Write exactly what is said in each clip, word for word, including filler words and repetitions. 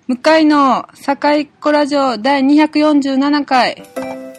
向井の堺っ子ラジオだいにひゃくよんじゅうななかい。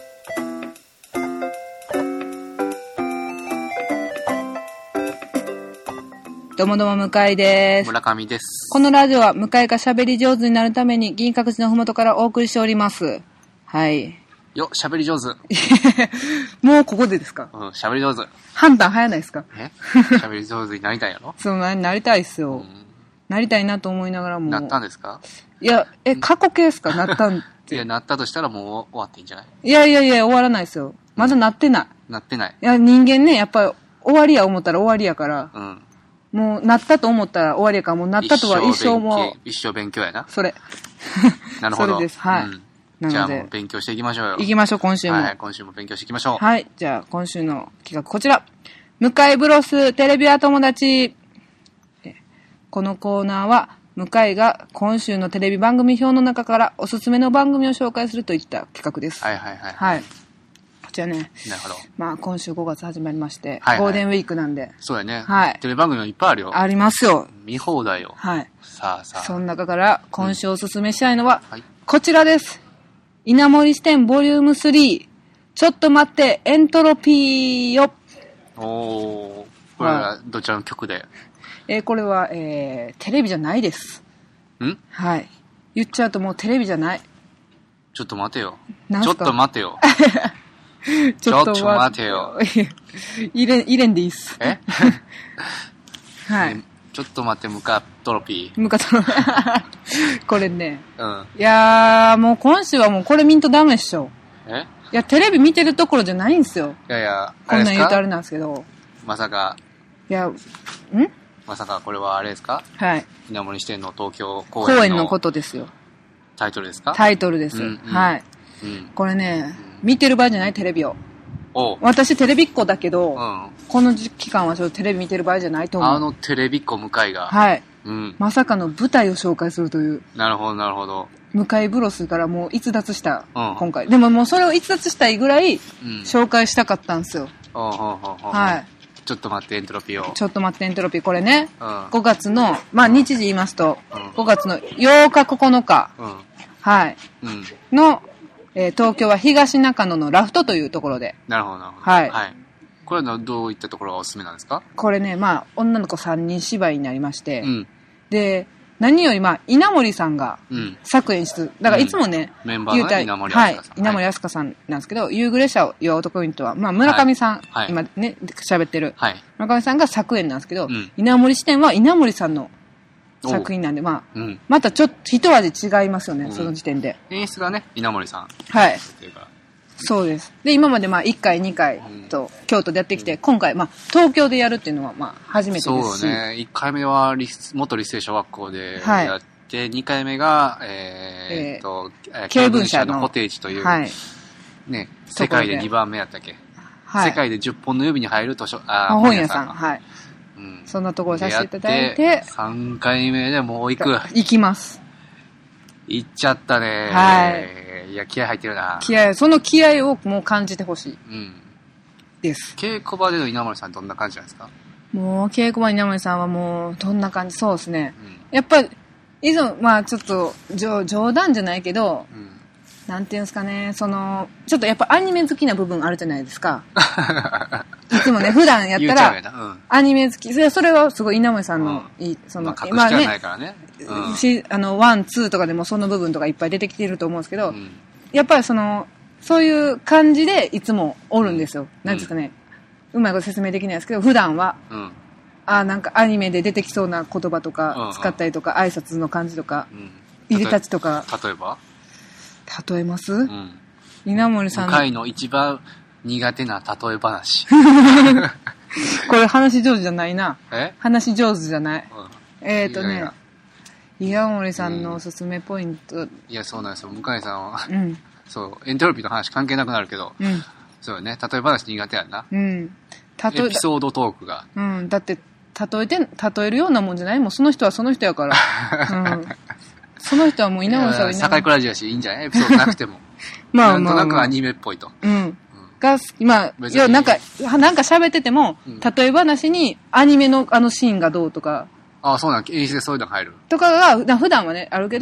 どうもどうも向井です。 村上です。 このラジオは向井が喋り上手になるために銀閣寺のふもとからお送りしております。はい。 よ、喋り上手。 もうここでですか？ うん、喋り上手。 判断早ないですか？ え喋り上手になりたいやろ？ そうな、なりたいっすよ、 うん。 なりたいなと思いながらも。 なったんですか？ いや、え、過去形ですか？なったんって。 いや、なったとしたらもう終わっていいんじゃない？ いやいやいや、終わらないですよ。まだなってない。 なってない。 いや、人間ね、やっぱり終わりや思ったら終わりやから。 うん。 もう、なったと思ったら終わりやから、もうなったとは一生も。 一生勉強やな。 それ。 なるほど。 それです。はい。 うんじゃあもう勉強していきましょうよ。 行きましょう、今週も。 はい、今週も勉強していきましょう。 はい、じゃあ今週の企画こちら。向井ブロステレビア友達。このコーナーは、向井が今週のテレビ番組表の中からおすすめの番組を紹介するといった企画です。 はいはいはい。 はい。こちらね。 なるほど。 まあ今週ごがつ始まりまして、 はいはい、 ゴールデンウィークなんで。 そうやね。 はい。 テレビ番組もいっぱいあるよ。 ありますよ。 見放題よ。 はい。 さあさあ。 その中から今週おすすめしたいのは、 うんはい、 こちらです。稲森支店ボリュームスリー。ちょっと待って、エントロピーよ。 おー。これはどちらの曲で？ えー、これは、えー、テレビじゃないです。 ん？はい。 言っちゃうともうテレビじゃない。 ちょっと待てよ。 なんすか？ ちょっと待てよ。 ちょっと待てよ。 入れ、入れんでいいっす。 えはい、 ね。ちょっと待って、ムカトロピー。 ムカトロピー。これね。 うん。 いやー、もう今週はもうこれ見んとダメっしょ。 えいや、テレビ見てるところじゃないんすよ。 いやいや、 こんなん言うとあれなんですけど。 まさか。 いや、んまさかこれはあれですか？ はい。 稲森支店の東京公演の。 公演のことですよ。 タイトルですか？ タイトルです。うんうん、はい、うん。これね、うん、見てる場合じゃないテレビを。 お私テレビっ子だけど、 うん、 この期間はちょっとテレビ見てる場合じゃないと思う。 あのテレビっ子向井が。 はい。 うん。 まさかの舞台を紹介するという。 なるほど、なるほど。 向井ブロスからもう逸脱した、 うん、 今回。でももうそれを逸脱したいぐらい、紹介したかったんですよ。 うん、 はい。 ちょっと待って、エントロピーを。 ちょっと待って、エントロピー。これね、 うん、 ごがつの、まあ日時言いますと、うん、ごがつのようかここのか、うん、はい。うん、の、えー、東京は東中野のラフトというところで。 なるほど、なるほど。 はい。 はい。これはどういったところがおすすめなんですか？ これね、まあ、女の子さんにん芝居になりまして、 うん、 で、何よりまあ、稲森さんが作演出、だからいつもね、 うん、メンバーが稲森明日香さん。はい、稲森明日香さんなんですけど、夕暮れ者を祝う男ユニットは、まあ、村上さん、はい、今ね、喋ってる、はい、村上さんが作演なんですけど、うん、稲森支店は稲森さんの作品なんで、まあ、うん、またちょっと一味違いますよね、うん、その時点で。 演出がね、稲森さん。 はい。そうです。で、今までまあいっかい、にかいと京都でやってきて、うん、今回まあ東京でやるっていうのはまあ初めてですし。 そうね。いっかいめは元立成小学校でやって、はい、にかいめが、えー、っと、えー、経文社のコテージという、はい、ね、世界でにばんめやったっけ、はい、世界でじゅっぽんの指に入る図書、あ、 本屋さん。はい。うん、そんなところさせていただいて。 さんかいめでもう行く。 行きます。 行っちゃったね。 はい。 いや、気合入ってるな。 気合、その気合をもう感じてほしい。うん。です。 稽古場での稲森さんどんな感じなんですか？ もう、稽古場の稲森さんはもう、どんな感じ、そうですね。うん、やっぱり、以前、まあちょっと、冗談じゃないけど、うん、なんていうんですかね、その、ちょっとやっぱアニメ好きな部分あるじゃないですか。いつもね、普段やったら、うん、アニメ好き、それ、それはすごい稲森さんの、うん、いい、その、 まあ、隠してはないからね。 うん、し、あの、ワン、ツーとかでもその部分とかいっぱい出てきてると思うんですけど、うん、やっぱりその、そういう感じでいつもおるんですよ。うん、なんですかね、うまいこと説明できないですけど、普段は、うん、あ、なんかアニメで出てきそうな言葉とか使ったりとか、うんうん、挨拶の感じとか、うん、入れたちとか。 例えば例えます、うん、稲森さんの。向井の一番苦手な例え話。 これ話上手じゃないな。 え話上手じゃない。うん、えっ、ー、とね、稲森さんのおすすめポイント。うん、 いや、そうなんですよ。向井さんは、うん、そう、エントロピーの話関係なくなるけど、うん、そうよね。例え話苦手やんな。うん。例え、エピソードトークが。 うん。だって、例えて、例えるようなもんじゃないもうその人はその人やから。うん。その人はもう稲森さんは稲森さん。 堺倉ラジオやし、いいんじゃないエピソードなくても。まあまあ、まあ。なんとなくアニメっぽいと。うん。 が、まあ、いや、なんか、なんか喋ってても、うん、例え話にアニメのあのシーンがどうとか。 ああ、そうなん、演出でそういうのが入る。 とかが、普段はね、あるけど、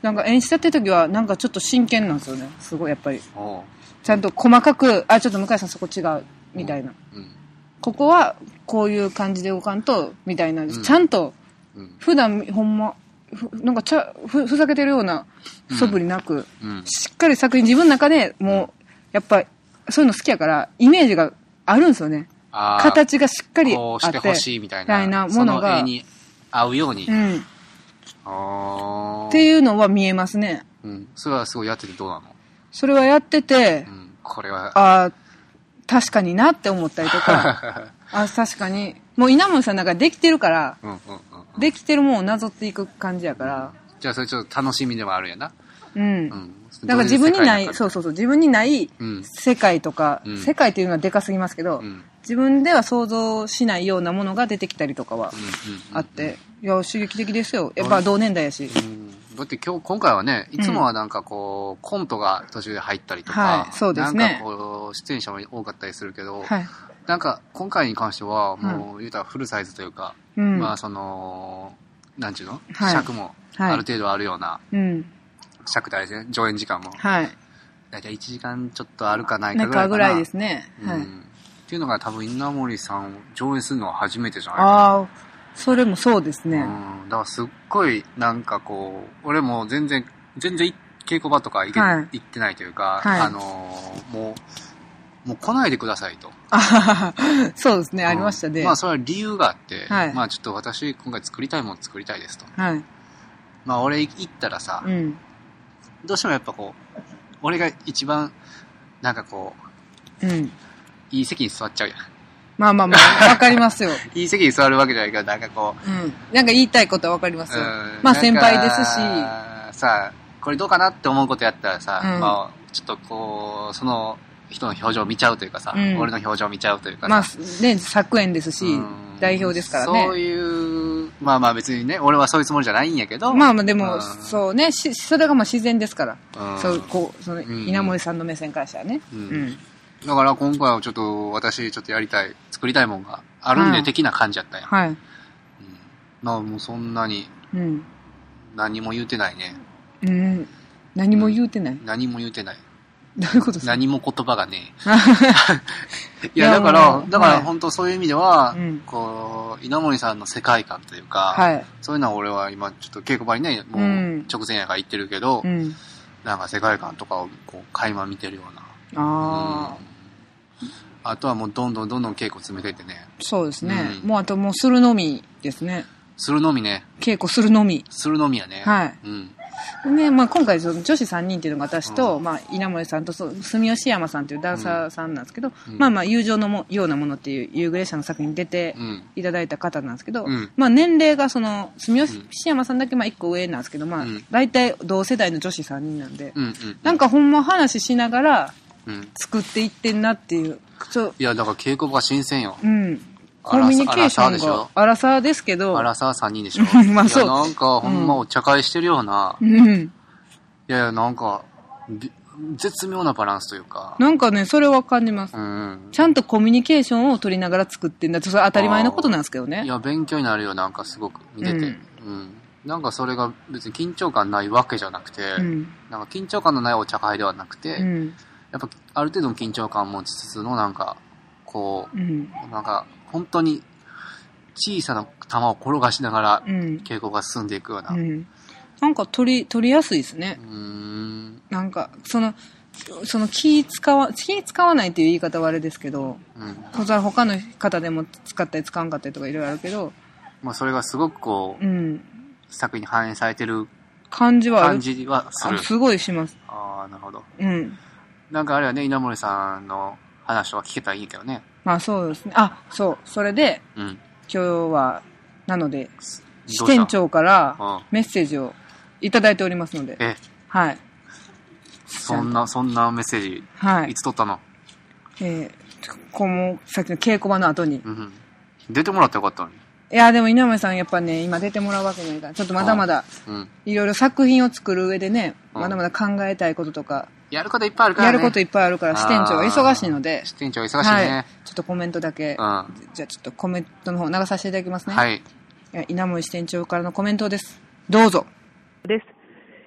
なんか演出やってる時はなんかちょっと真剣なんですよね。すごいやっぱり。ちゃんと細かく、あ、ちょっと向井さんそこ違う、みたいな。うんうん、ここはこういう感じで動かんと、みたいな。うん、ちゃんと、普段ほんま、なんかちゃふ、ふざけてるような素振りなく、うんうん、しっかり作品自分の中でもう、やっぱりそういうの好きやから、イメージがあるんですよね。形がしっかりあって。 こうしてほしいみたいな。 みたいなものが。 その絵に合うように。うん。 あっていうのは見えますね。 うん。それはすごいやっててどうなの？ それはやってて、うん、 これは。 ああ、確かになって思ったりとか、あ確かに。もう稲森さんなんかできてるから、うんうんうんうん、できてるものをなぞっていく感じやから。 じゃあそれちょっと楽しみでもあるんやな。 うん。うん、だから自分にない、そうそうそう、自分にない世界とか、うん、世界っていうのはでかすぎますけど、うん、自分では想像しないようなものが出てきたりとかはあって、いや、刺激的ですよ。やっぱ同年代やし。うんだって今日、今回はね、いつもはなんかこう、コントが途中で入ったりとか、 はい、そうですね。 なんかこう、出演者も多かったりするけど、はい、なんか今回に関しては、もう言うたらフルサイズというか、うん、まあその、なんちゅうの、はい、尺もある程度あるような、はい、尺大事ね、上演時間も。はい。だいたいいちじかんちょっとあるかないかぐらいかな。 なんかぐらいですね。はい。うん、 っていうのが多分稲森さんを上演するのは初めてじゃないかな。ああ。それもそうですね。うん。だからすっごい、なんかこう、俺も全然、全然稽古場とか行け、はい、行ってないというか、はい、あのー、もう、もう来ないでくださいと。 そうですね、うん、ありましたね。 まあそれは理由があって、はい、まあちょっと私今回作りたいもの作りたいですと。はい、まあ俺行ったらさ、うん、どうしてもやっぱこう、俺が一番、なんかこう、うん、いい席に座っちゃうやん。 まあまあまあ、わかりますよ。 いい席に座るわけじゃないけど、なんかこう。うん。なんか言いたいことはわかりますよ。まあ先輩ですし。 さあ、これどうかなって思うことやったらさ、うん、まあ、ちょっとこう、その人の表情を見ちゃうというかさ、うん、俺の表情を見ちゃうというかさ。 まあ、ね、作演ですし、代表ですからね。 そういう、まあまあ別にね、俺はそういうつもりじゃないんやけど。 まあまあでも、うん、そうね、し、それがまあ自然ですから。うん、そう、こう、その、稲森さんの目線からしたらね。うん。うんだから今回はちょっと私ちょっとやりたい、作りたいもんがあるんで、はい、的な感じやったんや。はい。うん、まあもうそんなに、うん、何も言うてないね。 うん。何も言うてない、うん、 何も言うてない。 どういうことですか？ 何も言葉がねえ。いやだから、だから本当そういう意味では、はい、こう、稲森さんの世界観というか、はい、そういうのは俺は今ちょっと稽古場にね、もう直前やから言ってるけど、うん、なんか世界観とかをこう垣間見てるような。あうん、あとはもうどんどんどんどん稽古詰めていってね。 そうですね、うん、もうあともうするのみですね。 するのみね。 稽古するのみ。 するのみやね。 はい。うん。で、まあ今回その女子さんにんっていうのが私と、うん、まあ稲森さんと住吉山さんっていうダンサーさんなんですけど、うん、まあまあ友情のもようなものっていう夕暮れ社の作品に出ていただいた方なんですけど、うん、まあ年齢がその住吉山さんだけまあいっこ上なんですけど、まあ大体同世代の女子さんにんなんで、うんうんうん、なんかほんま話しながら、うん、作っていってんなっていう。 いや、だから稽古場新鮮よ。 うん。コミュニケーションが。アラサーですけど。 アラサーさんにんでしょ。まあそう。いや、なんかほんまお茶会してるような。うん。いやいや、なんか、絶妙なバランスというか。 なんかね、それは感じます。うん。ちゃんとコミュニケーションを取りながら作ってんだ。それ当たり前のことなんですけどね。 いや、勉強になるよ、なんかすごく見てて。うん。うん、なんかそれが別に緊張感ないわけじゃなくて、うん、なんか緊張感のないお茶会ではなくて、うんやっぱある程度の緊張感を持ちつつのなんかこう、うん、なんか本当に小さな球を転がしながら稽古が進んでいくような、うん、 なんか取り取りやすいですね。うーんなんかそのその気使わ気使わないっていう言い方はあれですけど、うん、他の方でも使ったり使わんかったりとかいろいろあるけど、 まあそれがすごくこう、うん、作品に反映されてる感じはある感じはする。 すごいします。 ああなるほど。うん。なんかあれはね、稲森さんの話とか聞けたらいいけどね。 まあそうですね。あ、そう。それで、うん、今日は、なので、支店長からメッセージをいただいておりますので。えはい。 そんな、そんなメッセージ、はい、いつ取ったの？ えー、この、さっきの稽古場の後に、うん。 出てもらってよかったのに。 いや、でも稲森さんやっぱね、今出てもらうわけにはいかない。ちょっとまだまだ、いろいろ作品を作る上でね、うん、まだまだ考えたいこととか、 やることいっぱいあるからね。 やることいっぱいあるから、支店長は忙しいので。 支店長は忙しいね、はい。 ちょっとコメントだけ。うん、じゃあちょっとコメントの方流させていただきますね。はい。稲森支店長からのコメントです。どうぞ。です。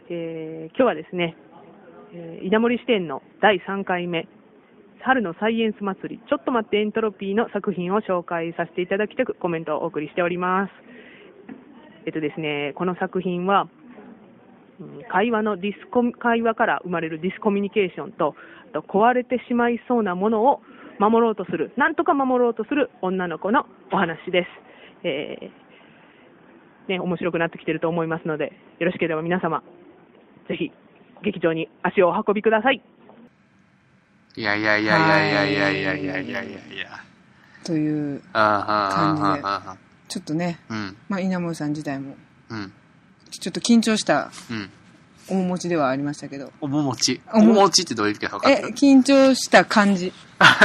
えー、今日はですね、えー、稲森支店のだいさんかいめ、春のサイエンス祭り、ちょっと待ってエントロピーの作品を紹介させていただきたくコメントをお送りしております。えっとですね、この作品は、うん、会話のディスコ、会話から生まれるディスコミュニケーションと、あと壊れてしまいそうなものを守ろうとする、なんとか守ろうとする女の子のお話です。えー、ね、面白くなってきていると思いますので、よろしければ皆様、ぜひ劇場に足をお運びください。 いやいやいやいやいやいやいやいやいやいやという感じで、ちょっとね、うん、まあ稲森さん自体も、うん、ちょっと緊張した面持ちではありましたけど。 面持ち面持ちってどういう意味か分かる？ え、緊張した感じ。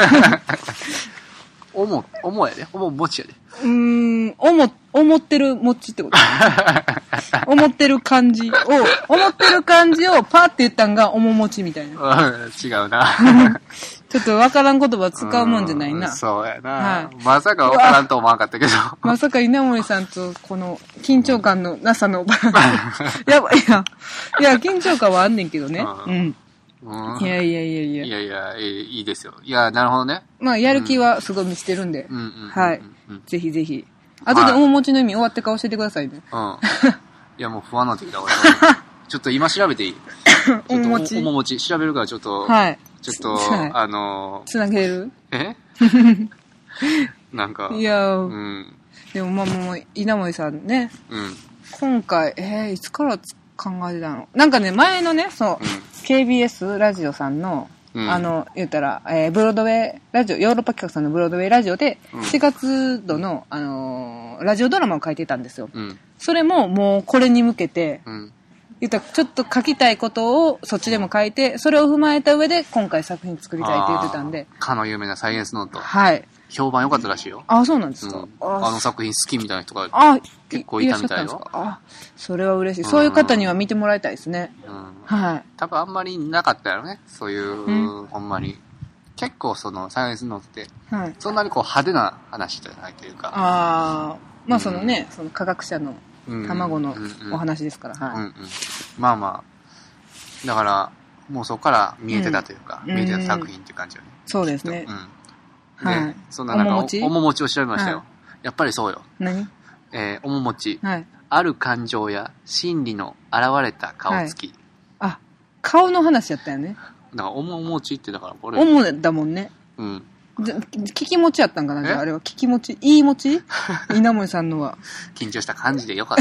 おも、おもやで。おももちやで。 うーん、おも、思ってるもちってこと思ってる感じを、思ってる感じをパーって言ったんがおももちみたいな。 違うな。 ちょっとわからん言葉使うもんじゃないな。 そうやな、はい。まさかわからんと思わんかったけど。 まさか稲森さんとこの緊張感のなさのバランス。やばいや、いや、緊張感はあんねんけどね。うん。うん、いやいやいやいや。 いやいや、いい、いいですよ。いや、なるほどね。 まあ、やる気はすごい見せてるんで。うん、はい。ぜひぜひ。あとで面持ちの意味終わってから教えてくださいね。うん。 いや、もう不安になってきた。ちょっと今調べていい？面持ち。面持ち。調べるからちょっと。はい。ちょっと、はい、あのー。 つなげる？ えなんか。 いや、うん。でもまあもう、稲森さんね。うん。今回、えー、いつから考えてたの？なんかね、前のね、そう、うん、ケービーエス ラジオさんの、うん、あの、言ったら、えー、ブロードウェイラジオ、ヨーロッパ企画さんのブロードウェイラジオで、しがつ度の、あのー、ラジオドラマを書いてたんですよ。うん、それももうこれに向けて、うん、言ったらちょっと書きたいことをそっちでも書いて、それを踏まえた上で今回作品作りたいって言ってたんで。 かの有名なサイエンスノート。 はい。 評判良かったらしいよ。 あ、そうなんですか。うん、 あの作品好きみたいな人が結構いたみたいよ。 あ、それは嬉しい。そういう方には見てもらいたいですね。うん、はい。 多分あんまりなかったよね。そういう、うん、ほんまに。結構そのサイエンスノートって、はい、そんなにこう派手な話じゃないというか。 ああ、まあそのね、うん、その科学者の卵のお話ですから。はい。うんうん、 まあまあ、だからもうそこから見えてたというか、うん、見えてた作品っていう感じよね。 そうですね。うん。 はい。そんななんか、おももち、おももちを調べましたよ。はい、やっぱりそうよ。 何？ えー、おももち。はい。ある感情や心理の現れた顔つき。はい、 あ、顔の話やったよね。 だから、おももちってだからこれ。 おもだもんね。うん。聞き持ちやったんかな、じゃあ、あれは。聞き持ち、いい持ち稲森さんのは。 緊張した感じでよかった。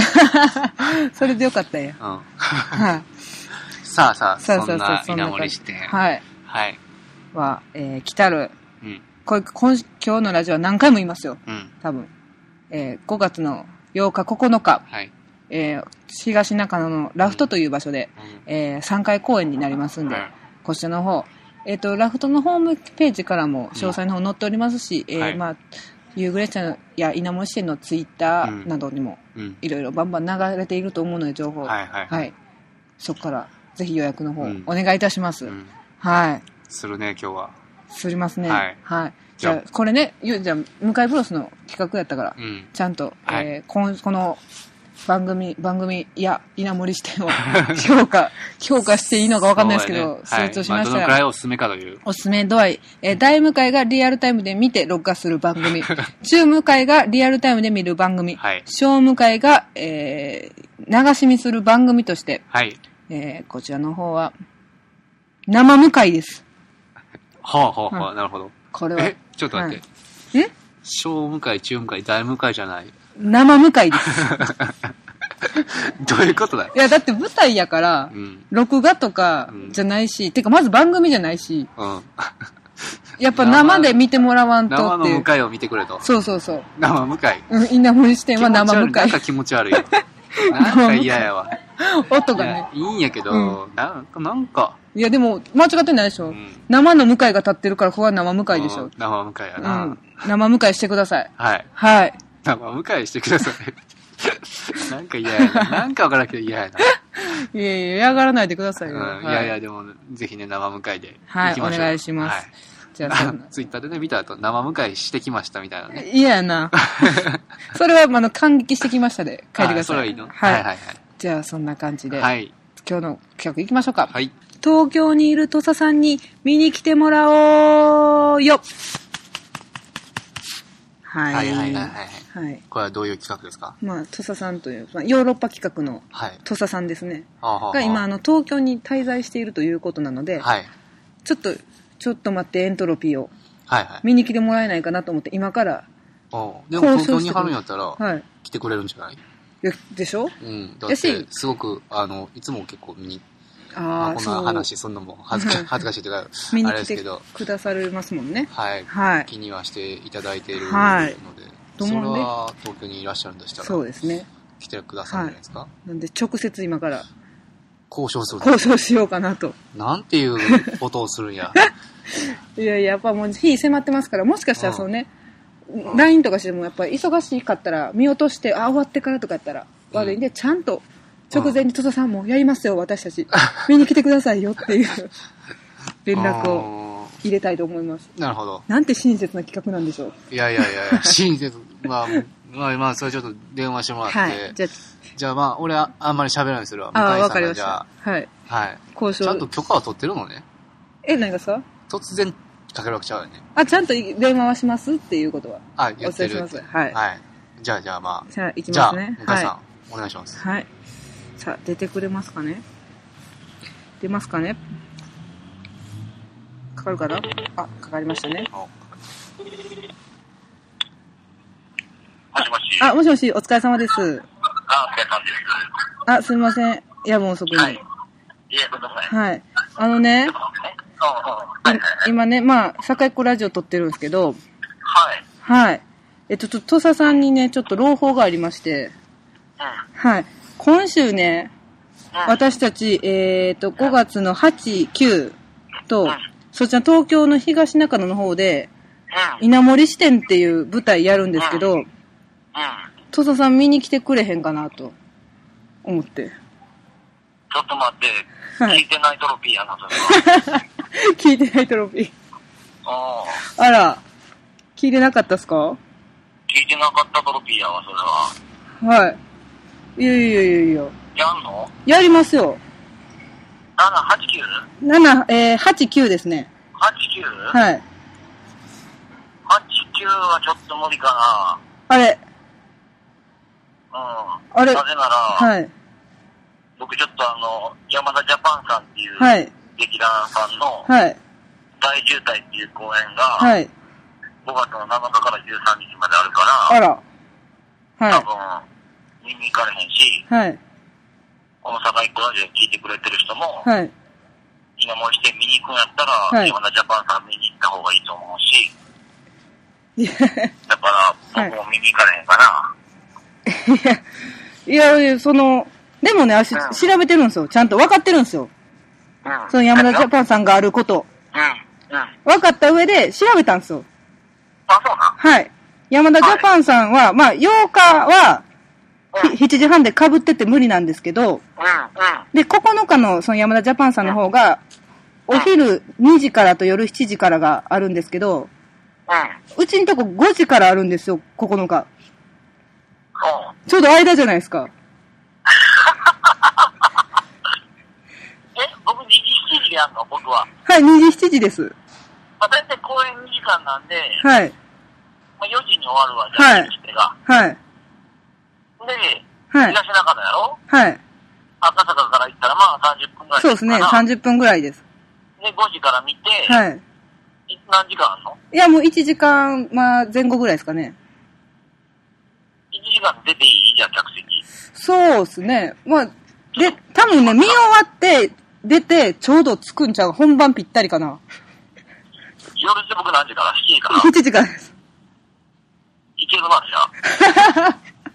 それでよかったよ。うん。はい。 さあさあ、そんな稲森支店。 はい。 はい。 は、えー、来たる。うん。これ今、今日のラジオは何回も言いますよ。うん。多分。えー、ごがつのようか、ここのか。はい。えー、東中野のラフトという場所で、うん、えー、さんかい公演になりますんで、うん、こちらの方、えっ、ー、と、ラフトのホームページからも詳細の方載っておりますし、うん、えー、はい、まあ、ユーグレッチャーや稲森支店のツイッターなどにも、いろいろバンバン流れていると思うので、情報。はいはい。はい。そこから、ぜひ予約の方、お願いいたします。うん、はい。 するね、今日は。 すりますね。はい。はい。じゃあ、これね、じゃあ、向井ブロスの企画やったから、うん、ちゃんと、はい、えー、この、この番組、番組、いや、稲森支店を評価、評価していいのか分かんないですけど、成長しましたら、はい、まあ、どのくらいおすすめかという。 おすすめ度合い。えー、大向井がリアルタイムで見て録画する番組。中向井がリアルタイムで見る番組。はい、小向井が、えー、流し見する番組として、はい、えー、こちらの方は、生向井です。 はあはあはあ、はい、なるほど。 これは。 え、ちょっと待って。はい、ん小向井、中向井、大向井じゃない。 生向井です。 どういうことだよ。 いや、だって舞台やから、うん、録画とかじゃないし、うん、てかまず番組じゃないし、うん、やっぱ生で見てもらわんとって。 生の向井を見てくれと。 そうそうそう。 生向井。 うん、稲森支店は生向井。 なんか気持ち悪いよ。なんか嫌やわ。 音がね。 いいんやけど、うん、なんか、なんか。 いやでも、間違ってないでしょ、うん、生の向井が立ってるから、ここは生向井でしょ、うん、 生向井やな、うん。 生向井してください。 はい。 はい。 生向井してください。なんか嫌やな。なんかわからんけど嫌やな。 いやいや、嫌がらないでくださいよ。うんはい、いやいや、でも、ぜひね、生向井で。 はい、お願いします。はい、 じゃあ、ツイッターでね、見た後、生向井してきましたみたいなね。 嫌やな。それは、あの、感激してきましたで、書いてください。 それはいいの、 はい、はいはいはい。じゃあ、そんな感じで。はい。 今日の企画行きましょうか。 はい。 東京にいる土佐さんに見に来てもらおうよ。はい。 はいはいはいはい。 はい。 これはどういう企画ですか？ まあ、土佐さんという、まあ、ヨーロッパ企画の土佐さんですね。はい、が今、あの、東京に滞在しているということなので、はい。ちょっと、ちょっと待って、エントロピーを。はいはい。見に来てもらえないかなと思って、今から。 ああ。でも東京に貼るんやったら、はい。来てくれるんじゃない？ でしょ？ うん。だって、すごく、あの、いつも結構見に、あ、まあ、こんな話すんのも恥ずか恥ずかしいというか、 見に来てくだされますもんね。 はい。はい。気にはしていただいているので、はい、それは東京にいらっしゃるんでしたら、 そうですね。 来てくださるんじゃないですか？はい、 なんで直接今から交渉する。 交渉しようかなと。 なんていうことをするんや。 いやいや、やっぱもう日迫ってますから、もしかしたらそうね、うん、ライン とかしてもやっぱり忙しかったら見落として、あ、終わってからとかやったら悪いんで、うん、ちゃんと直前に土佐さんもやりますよ、私たち。見に来てくださいよっていう連絡を入れたいと思います。 なるほど。 なんて親切な企画なんでしょう。 いやいやいや、親切。まあ、まあ、まあ、それちょっと電話してもらって。はい。じゃあ、じゃあまあ、俺はあんまり喋らないするわ。 ああ、わかりました。はい。 はい。交渉。ちゃんと許可は取ってるのね。 え、何ですか？ 突然かけるわけちゃうよね。 あ、ちゃんと電話はしますっていうことは。 あ、言ってる。お伝えします。 はい。 はい。じゃあ、じゃあまあ。 じゃあ、行きますね。 じゃあ、向井さん、はい、お願いします。 はい。さあ、出てくれますかね？出ますかね？かかるかな？あ、かかりましたね。もしもし。 あ、もしもし、お疲れ様です。あ、お疲れ様です。あ、すみません。夜分遅くに。はい。 いえ、ください。 はい。あのね、今ね、まあ、坂井子ラジオ撮ってるんですけど、 はい。 はい。えっと、土佐さんにね、ちょっと朗報がありまして、うん。はい。今週ね、うん、私たち、えっと、ごがつのはち、きゅうと、うん、そちら東京の東中野の方で、うん、稲森支店っていう舞台やるんですけど、うんうん、土佐さん見に来てくれへんかなと思って。 ちょっと待って、はい、聞いてないトロピーやな、それは。 聞いてないトロピー。ああ。あら、聞いてなかったっすか？ 聞いてなかったトロピーやわ、それは。はい。いやいやいやいや。 やんの？ やりますよ。 なな、はち、きゅう？ なな、えー、はち、きゅうですね。 はち、きゅう？ はい。 はち、きゅうはちょっと無理かな。 あれ。 うん。 あれ。 なぜなら、 はい。 僕ちょっとあの、山田ジャパンさんっていう、 はい。 劇団さんの、 はい。 大渋滞っていう公演が、 はい。 ごがつのなのかからじゅうさんにちまであるから、 あら。はい。 多分、見に行かれへんし、 はい。 この坂井っ子ラジオ聞いてくれてる人も、 はい。 今もうして見に行くんやったら、はい、山田ジャパンさん見に行った方がいいと思うし、 いやだから僕も見に行かれへんかな。 はい、いや、いや、その、でもね、私、うん、調べてるんですよ。ちゃんと分かってるんですよ。うん、その山田ジャパンさんがあること。 うん。うん。 分かった上で調べたんですよ。 あ、そうな？ はい。山田ジャパンさんは、はい、まあ、ようかは、うん、しちじはんで被ってて無理なんですけど、うん。うん。で、ここのかの、その山田ジャパンさんの方が、うん、お昼にじからと夜しちじからがあるんですけど、うん。うちんとこごじからあるんですよ、ここのか。うん。ちょうど間じゃないですか。 え、僕にじしちじでやんの？僕は。 はい、にじしちじです。 まあ、大体公演にじかんなんで、 はい。 まあ、よじに終わるわ、じゃあ、してが。 はい。 で、はい。東中野やろ？ はい。 赤坂から行ったらまあさんじゅっぷんぐらい。 そうですね、さんじゅっぷんぐらいです。 で、ごじから見て、 はい。 何時間あんの？ いや、もういちじかん、まあ、前後ぐらいですかね。 いちじかん出ていい？じゃあ、客席。 そうですね。まあ、で、多分ね、見終わって、出て、ちょうど着くんちゃう？本番ぴったりかな。 夜って僕何時から？しちじから？ しちじからです。 いけるまでじゃ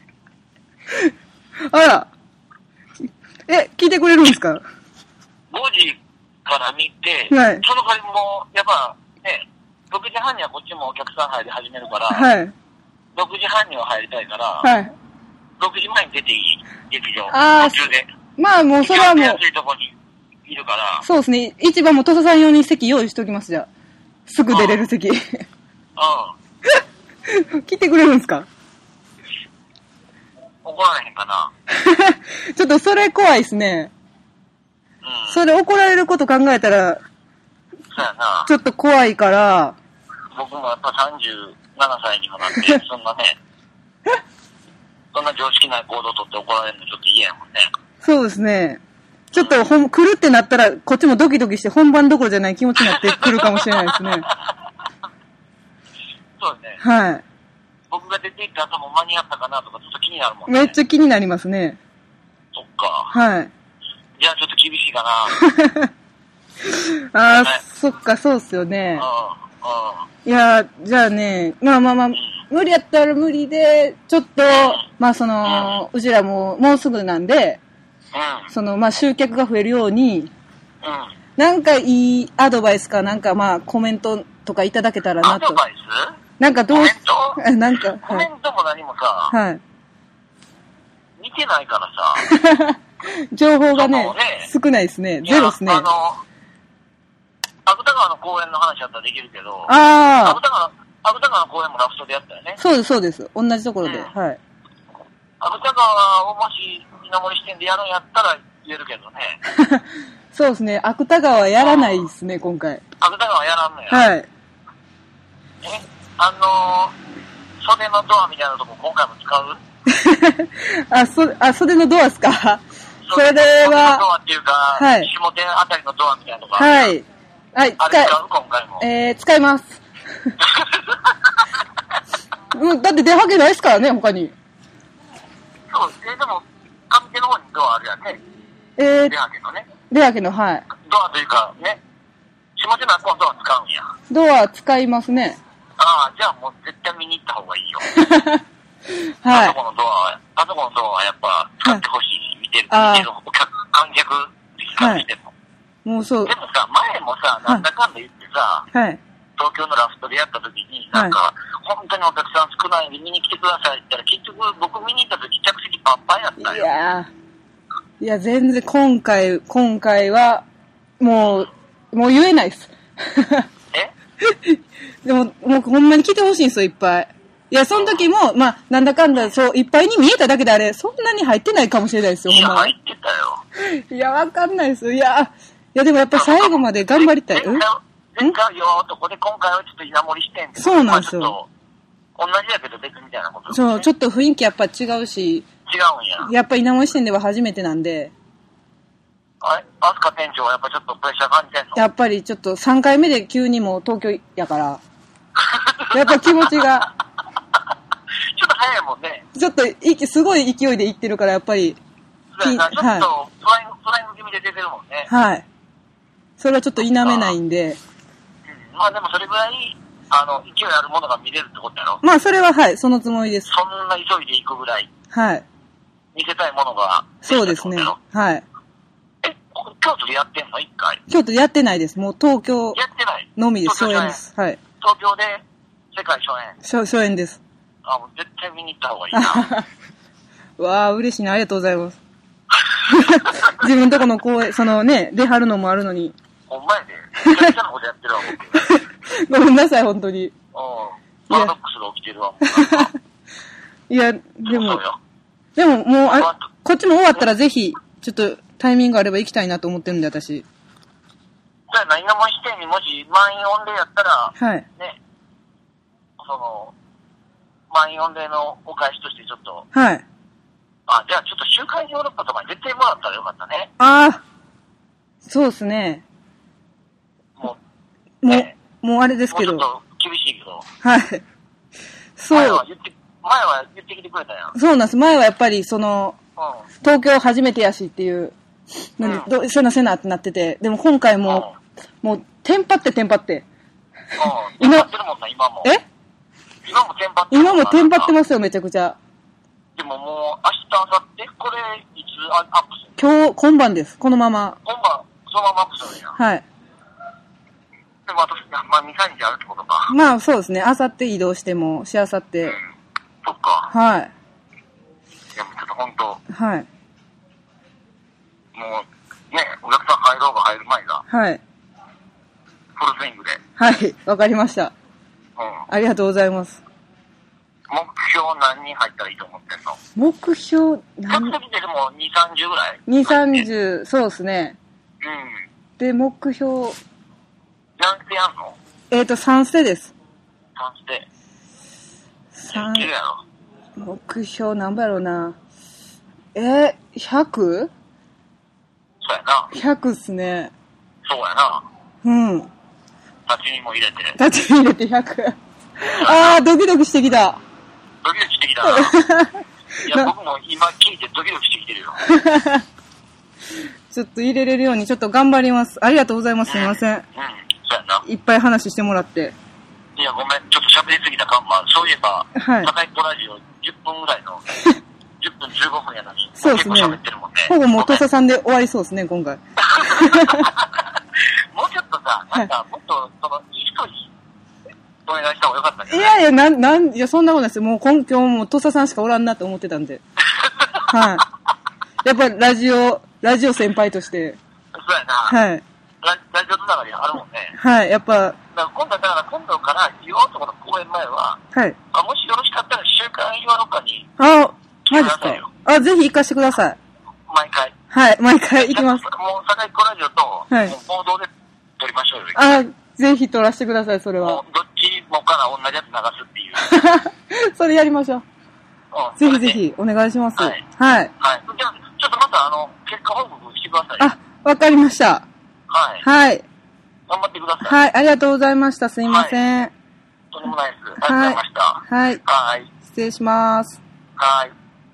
あら。え、聞いてくれるんですか？ ごじから見て、 はい、 その代わりも、やっぱ、ね、ろくじはんにはこっちもお客さん入り始めるから、 はい、 ろくじはんには入りたいから、 はい、 ろくじまえに出ていい？劇場。 あ途中で。 まあもうそれはもう。 安いとこにいるから。 そうですね。一番も土佐さん用に席用意しておきます、じゃあ。すぐ出れる席。うん。来てくれるんですか？ 怒られへんかな。 ちょっとそれ怖いですね。 それ怒られること考えたら、 そうやな。 ちょっと怖いから。 僕もやっぱさんじゅうななさいにもなって、そんなね、そんな常識ない行動をとって怒られるのちょっと嫌やもんね。 そうですね。ちょっとほん、来るってなったら、こっちもドキドキして本番どころじゃない気持ちになってくるかもしれないですね。 そうですね。 はい。 僕が出て行った後も間に合ったかなとかちょっと気になるもんね。 めっちゃ気になりますね。 そっか。 はい。 じゃあちょっと厳しいかな。ああ、そっか、そうっすよね。いや、じゃあね、まあまあまあ、うん、無理やったら無理で、ちょっと、うん、まあその、うん、うちらももうすぐなんで、うん、その、まあ集客が増えるように、うん、なんかいいアドバイスかなんかまあコメントとかいただけたらなと。 アドバイス？ なんかどう、 コメント？ なんか、はい、 コメントも何もさ、 はい。 見てないからさ、 情報がね、ね少ないですね。ゼロですね。 あの、芥川の公演の話だったらできるけど、 ああ。 芥川、芥川の公演もラフトでやったよね。 そうです、そうです。同じところで。うん、はい。 芥川をもし、稲森支店でやるんやったら言えるけどね。 そうですね。芥川やらないですね、今回。 芥川やらんのや。 はい。え、 あのー、袖のドアみたいなとこ今回も使うあ、そ、あ、袖のドアっすか？それは、袖のドアっていうか、はい、下手あたりのドアみたいなとこはい。はい、 あれ使う今回も。 えー、使います。うん、だって出はけないですからね、他に。 そう、えー、でも、上手の方にドアあるやんね。 えー、 出はけのね。 出はけの、はい。 ドアというか、ね、下手の方のドア使うんや。 ドア使いますね。 ああ、じゃあもう絶対見に行った方がいいよ。 はい。 あそこのドア、あそこのドアはやっぱ使ってほしい、見てる、見てるお客、観客からしても。 もうそう。 でもさ、前もさ、なんだかんだ言ってさ、 はい、 東京のラフトでやった時に、なんか、はい、本当にお客さん少ないんで見に来てくださいって言ったら、結局僕見に行った時着席パンパンやったよ。 いやー、いや全然今回、今回は、もう、もう言えないです。 えでも、もうほんまに来てほしいんですよ、いっぱい。いや、その時も、まあ、なんだかんだ、そう、いっぱいに見えただけであれ、そんなに入ってないかもしれないですよ、ほんま。 いや、入ってたよ。いや、わかんないですよ。いや、いや、でもやっぱ最後まで頑張りたい。 前回、前回よーとこで今回はちょっと稲盛りしてんそうなんですよ。 同じやけど別みたいなこと、ね。 そう、ちょっと雰囲気やっぱ違うし。 違うんや。 やっぱ稲盛り支店では初めてなんで。 あれアスカ店長はやっぱちょっとプレッシャー感じてんの？ やっぱりちょっとさんかいめで急にもう東京やから。やっぱ気持ちが。 ちょっと早いもんね。 ちょっと息、すごい勢いでいってるから、やっぱり。 そうやな、ちょっとフライング、フライング気味で出てるもんね。 はい。それはちょっと否めないんで。 うん、まあでもそれぐらい、あの、勢いあるものが見れるってことやろ？ まあそれははい、そのつもりです。 そんな急いで行くぐらい。 はい。 見せたいものが。 そうですね。はい。 え、京都でやってんの一回？ 京都でやってないです。もう東京。 やってないのみです。初演です。はい。 東京で世界初演。 初、初演です。 あ、もう絶対見に行った方がいいな。 わあ、嬉しいな。ありがとうございます。自分とこの公演、そのね、出はるのもあるのに。 ほんまやで。めちゃくちゃなことやってるわ、 僕。ごめんなさい、本当に。 うん。パラドックスが起きてるわ、もう。いや、でも、でももうあ、こっちも終わったらぜひ、ちょっとタイミングあれば行きたいなと思ってるんで、私。 じゃあ、稲森支店にもし満員御礼やったら、 はい。 ね、その、満員御礼のお返しとしてちょっと。 はい。 あ、じゃあちょっと週刊ヨーロッパとかに絶対もらったらよかったね。 ああ、そうですね。 もう、ね、もう、もうあれですけど。 もうちょっと厳しいけど。 はい。そう。 前は言って、前は言ってきてくれたやん。 そうなんです。前はやっぱりその、うん、東京初めてやしっていう、うん、どせなせなってなってて、でも今回も、うん、もう、テンパってテンパって。 うん、テンパってるもんな、今も。 え今もテンパってる今もテンパってますよ、めちゃくちゃ。 でももう、明日、明後日、これ、いつアップするの？今日、今晩です。このまま。 今晩、そのままアップするんや。 はい。 でも、あと、まあ、に、さんにちあるってことか。 まあ、そうですね。明後日移動しても、しあさって。 うん。そっか。 はい。 いや、ちょっと本当。 はい。 もう、ね、お客さん入ろうが入る前が。 はい。 フルスイングで。 はい、わかりました。 うん。 ありがとうございます。 目標何人入ったらいいと思ってんの？ 目標何人？客席ででもに、さんじゅうぐらい？ に、さんじゅう、そうですね。 うで、目標。 何世やんの？ えっと、さん世です。 さん世。 さん。 いけるやろ。 目標なんぼやろうな。えー、ひゃく？ そうやな。 ひゃく っすね。 そうやな。 うん。 立ち見も入れて。 立ち見入れてひゃく。あー、ドキドキしてきた。 ドキドキしてきたな。いや、僕も今聞いてドキドキしてきてるよ。 ちょっと入れれるようにちょっと頑張ります。ありがとうございます。すいません。うん、うん、 そうやな。 いっぱい話してもらって。 いや、ごめん、ちょっと喋りすぎたかんま。そういえば、はい。高い子ラジオじゅっぷんぐらいの、じゅっぷんじゅうごふんやのに、 そうですね。 結構喋ってるもんね。 ほぼもう土佐さんで終わりそうですね、今回。 もうちょっとさ、なんか、もっと、その、いい人に、お願いした方がよかったんじゃない？いやいや、なん、なん、いや、そんなことないですよ。もう今日も土佐さんしかおらんなって思ってたんで。はい。やっぱりラジオ、ラジオ先輩として。 そうやな。 はい。 ラ, ラジオつながりあるもんね。 はい、やっぱ。 だから今度だから今度から言おうとこの公演前は、はい。あ、もしよろしかったら週刊岩のかに。 あ、マジですか。あ、ぜひ行かしてください。 毎回。 はい、毎回行きます。 もう坂井子ラジオと、はい。もう報道で撮りましょうよ。 あ、ぜひ撮らせてください、それは。 もうどっちもから同じやつ流すっていう。 それやりましょう。うん、ぜひぜひお願いします。はい。はい。 はい。じゃあ、ちょっとまたあの、結果報告してください。 あ、わかりました。 はい。 はい。 頑張ってください。 はい、ありがとうございました。すいません。はい、 とんでもないです。ありがとうございました。 はい。 はい。 失礼します。 はい。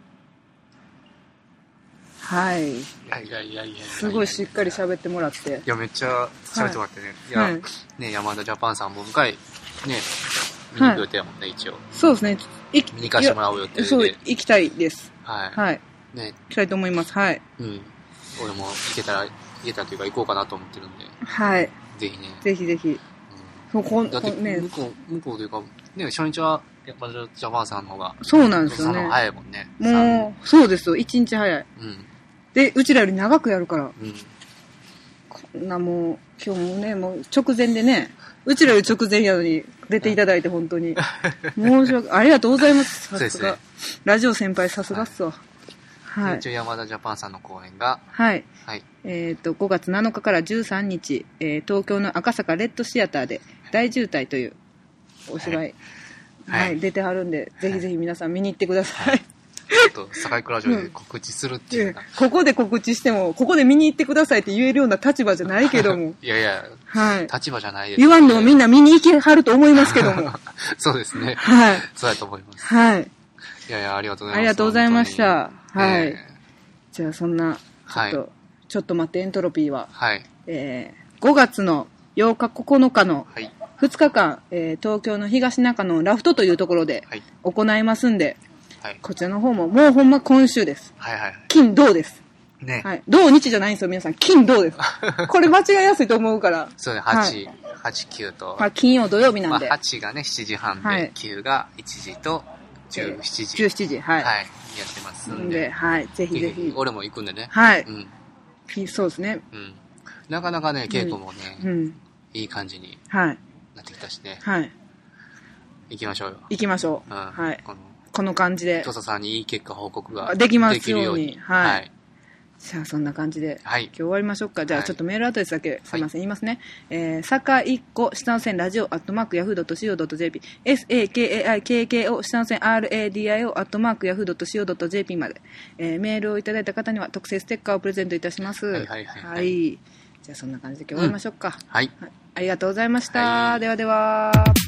はい。 いやいやいやいや。 すごいしっかり喋ってもらって。 いや、めっちゃ喋ってもらってね。はい、いや、ね、山田ジャパンさんも深い、ね、見に行く予定やもんね、一応。 そうですね。 見に行かせてもらう予定で。 そう、行きたいです。 はい。 はい。ね。行きたいと思います。はい。 うん。俺も行けたら、行けたというか行こうかなと思ってるんで。 はい。 ぜひね。 ぜひぜひ。うん、こだって、向こう、向こうというか、ね、初日は、やっぱジャパンさんの方が。 そうなんですよね。 早いもんね。 もう、そうですよ。一日早い。 うん。 で、うちらより長くやるから。 うん。 こんなもう、今日もね、もう直前でね、うちらより直前やのに出ていただいて本当に。申し訳、ありがとうございます。さすが。ラジオ先輩さすがっすわ。はい。 一応山田ジャパンさんの公演が。 はい。 はい。 えっと、ごがつなのかからじゅうさんにち、えー、東京の赤坂レッドシアターで大渋滞というお芝居、はい、はいはい、出てはるんで、ぜひぜひ皆さん見に行ってください。はいちょっと、坂井クラジオで告知するっていう、うん、 ここで告知しても、ここで見に行ってくださいって言えるような立場じゃないけども。 いやいや、はい。立場じゃないです、 ね。言わんでもみんな見に行けはると思いますけども。 そうですね。 はい。 そうやと思います。 はい。 いやいや、ありがとうございます。 ありがとうございました。はい。えー、じゃあ、そんな、ちょっと、はい、ちょっと待って、エントロピーは。 はい。 えー、ごがつのようかここのかのふつかかん、えー、東京の東中野のラフトというところで行いますんで、はい、こちらの方も、もうほんま今週です。 はいはい。 金、土です。 ね。 はい。土日じゃないんですよ、皆さん。金、土です。これ間違いやすいと思うから。 そうね、はち、はち、きゅうと。 まあ、金曜土曜日なんで。 まあ、はちがね、しちじはんで、はい、きゅうがいちじとじゅうしちじ。 じゅうしちじ、はい。 はい。やってますんで。 で、はい。ぜひぜひ。 俺も行くんでね。 はい。うん。そうですね。 うん。なかなかね、稽古もね、うん。いい感じになってきたしね。 はい。 行きましょうよ。 行きましょう。うん。はい。このこの感じで。 土佐さんにいい結果報告ができますように。はい。はい、じゃあそんな感じで、 はい、 今日終わりましょうか。じゃあちょっとメールアドレスだけ、すいません、言いますね。えー、さかいっこ、下の線ラジオ、アットマーク、ヤフードットシーオードットジェーピー、エスエーケーエーアイケーケーオー、下の線 アールエーディーアイオー、アットマーク、ヤフードットシーオードットジェーピー まで、えー、メールをいただいた方には特製ステッカーをプレゼントいたします。はいはいはい、はい。はい。じゃあそんな感じで今日終わりましょうか。 うん、はい、はい。 ありがとうございました。はい、ではでは。